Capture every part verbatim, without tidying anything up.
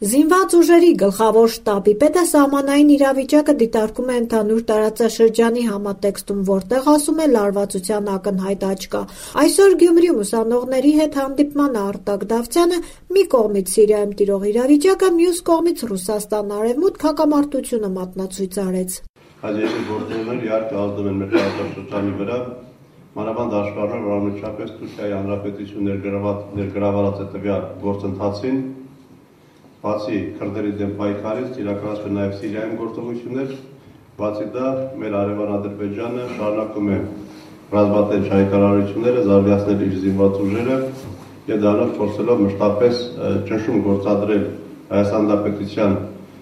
Զինված ուժերի գլխավոր շտաբի պետը սահմանային իրավիճակը դիտարկում է ընդհանուր տարածաշրջանի համատեքստում, որտեղ ասում է լարվածության ակնհայտ աճ կա։ Այսօր Գյումրիում ուսանողների հետ հանդիպման Արտակ Դավթյանը մի կողմից Սիրիայում տիրող իրավիճակը, մյուս կողմից Ռուսաստան արևմուտք հակամարտությունը մատնացույց արեց։ Այս երկու գործոնները իհարկե ազդում են մեր տարածաշրջանի վրա, մանավանդ աշխարհում, որ անմիջապես Թուրքիայի Հանրապետություն ներգրավված է տվյալ գործընթացին, բացի քրդերի դեմ պայքարից իրականացվել նաև Սիրիայում գործողություններ, բացի դա մեր արևան Ադրբեջանը շարունակում է ռազմատենչ հայտարարությունները, զարգացնել իր զինված ուժերը եւ դրանով փորձելով մշտապես ճնշում գործադրել Հայաստան Հանրապետության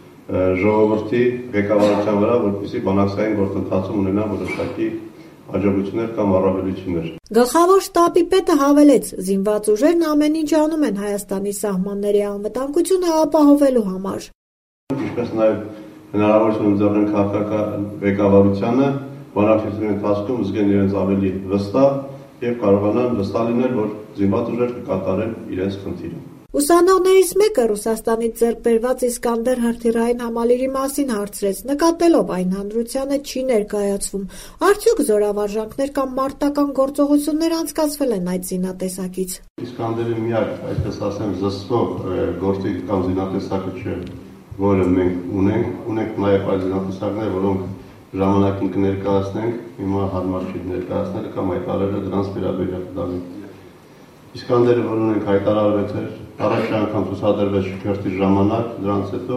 ժողովրդի ղեկավարության վրա, որպեսզի բանակցային գործընթացում ունենա որոշակի հաջողություններ կամ առավելություններ։ Գլխավոր շտաբի պետը հավելեց, զինված ուժերն ամեն ինչ անում են Հայաստանի սահմանների անվտանգությունը ապահովելու համար։ Ինչպես նաև հնարավորություն ընձեռնեն քաղաքական ղեկավարությանը բանակցությունների ընթացքում զգան իրենց ավելի վստահ եւ կարողանան վստահ լինել, որ զինված ուժերը կկատարեն իրենց խնդիրը։ Ուսանողներից մեկը Ռուսաստանից ձեռք բերված Իսկանդեր հրթիռային համալիրի մասին հարցրեց, նկատելով այն հանրությանը չի ներկայացվում։ Արդյոք զորավարժանքներ կամ մարտական գործողություններ անցկացվել են այդ զինատեսակից։ Իսկանդերի միակ, այսպես ասեմ, զսպող գործիք կամ զինատեսակը չէ, որը մենք ունենք, ունենք նաև այլ զինատեսակներ, որոնք ժամանակին կներկայացնենք, հիմա հարմար չի ներկայացնել կամ հայտարարել դրանց վերաբերյալ դառնի։ Իսկանդերը, որ ունենք հայտարարվեց էր, առաջի անգամ ցուցադրվեց շքերթի ժամանակ, դրանց հետո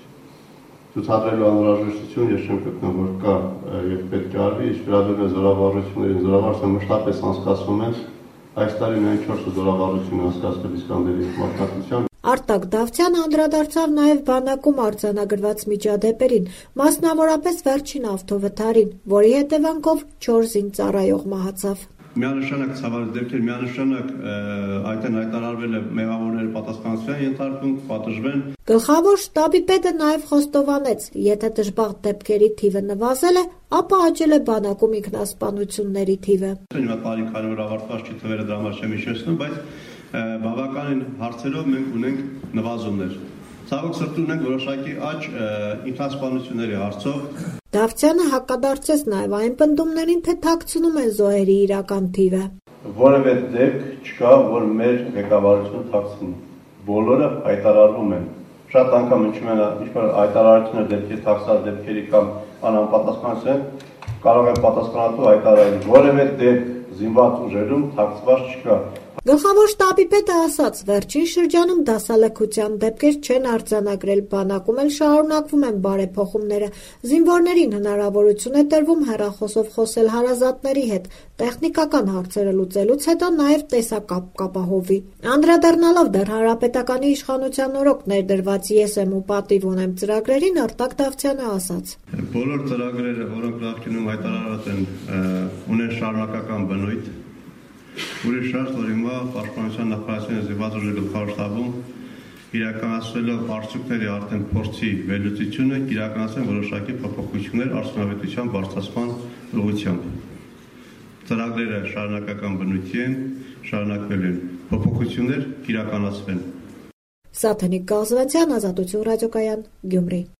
ցուցադրելու անհրաժեշտություն ես չեմ գտնում, որ կա եւ պետք է արվի, իսկ վերաբերում է զորավարժություններին, զորավարժությունը մշտապես անցկացվում է, այս տարի միայն չորս զորավարժություն անցկացվել Իսկանդերի մասնակցությամբ։ Արտակ Դավթյանը անդրադարձավ նաև բանակում արձանագրված միջադեպերին, մասնավորապես վերջին ավտովթարին, որի հետևանքով չորս զինծառայող մահացավ։ Միանշանակ ցավալի դեպքեր, միանշանակ այդտեղ հայտարարվել է մեղավորները պատասխանատվության ենթարկվում, պատժվեն։ Գլխավոր շտաբի պետը նաև խոստովանեց, եթե դժբախտ դեպքերի թիվը նվազել է, ապա աճել է բանակում ինքնասպանությունների թիվը։ Հիմա տարին քանի որ ավարտված չի, թվերը դրա համար չեմ հիշեցնում, բայց բավականին հարցերով մենք ունենք նվազումներ։ Ցավոք սրտի ունենք որոշակի աճ ինքնասպանությունների հարցով։ Դավթյանը հակադարձեց նաև այն պնդումներին, թե թաքցնում են զոհերի իրական թիվը։ Որևէ դեպք չկա, որ մեր ղեկավարությունը թաքցնի։ Բոլորը հայտարարվում են։ Շատ անգամ ինչու՞մ են ինչ-որ հայտարարություններ դեպքի թաքցած դեպքերի կամ անապատասխանատվության կարող են պատասխանատու հայտարարել։ Որևէ դեպք զինված ուժերում թաքցված չկա։ Գլխավոր շտաբի պետը ասաց, վերջին շրջանում դասալքության դեպքեր չեն արձանագրել, բանակում էլ շարունակվում են բարեփոխումները, զինվորներին հնարավորություն է տրվում հեռախոսով խոսել հարազատների հետ, տեխնիկական հարցերը լուծելուց հետո նաև տեսակապ կապահովի։ Անդրադառնալով դեռ հանրապետականի իշխանության օրոք ներդրված «Ես եմ ու պատիվ ունեմ» ծրագրերին, Արտակ Դավթյանը ասաց. Բոլոր ծրագրերը, որոնք նախկինում հայտարարված են, ունեն շարունակական բնույթ։ Ուրիշ շարժ, որ հիմա Պաշտպանության նախարարության զինված ուժերի գլխավոր շտաբում իրականացնելով արդյունքների արդեն փորձի վերլուծությունը իրականացան որոշակի փոփոխություններ արդյունավետության բարձրացման ուղղությամբ։ Ծրագրերը շարունակական բնույթի են, շարունակվել են, փոփոխություններ իրականացվեն։ Սաթենիկ Գազվանցյան, Ազատություն ռադիոկայան, Գյումրի։